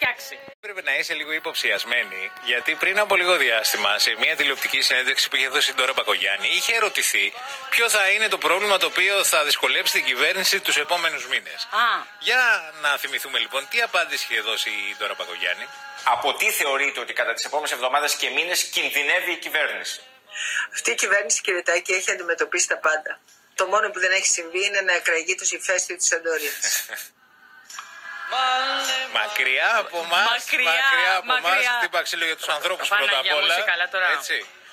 φτιάξει. Πρέπει να είσαι λίγο υποψιασμένη, γιατί πριν από λίγο διάστημα, σε μια τηλεοπτική συνέντευξη που είχε δώσει η Ντόρα Μπακογιάννη, είχε ερωτηθεί ποιο θα είναι το πρόβλημα το οποίο θα δυσκολέψει την κυβέρνηση τους επόμενους μήνες. Για να θυμηθούμε λοιπόν, τι απάντηση είχε δώσει η Ντόρα Μπακογιάννη. Από τι θεωρείτε ότι κατά τις επόμενες εβδομάδες και μήνες κινδυνεύει η κυβέρνηση? Αυτή η κυβέρνηση, κύριε Τάκη, έχει αντιμετωπίσει τα πάντα. Το μόνο που δεν έχει συμβεί είναι να εκραγεί το ηφαίστειο της Αντόριας. Μακριά από εμάς, χτύπα ξύλο για τους ανθρώπους πρώτα απ' όλα. Παναγιά μου, καλά τώρα. Έτσι.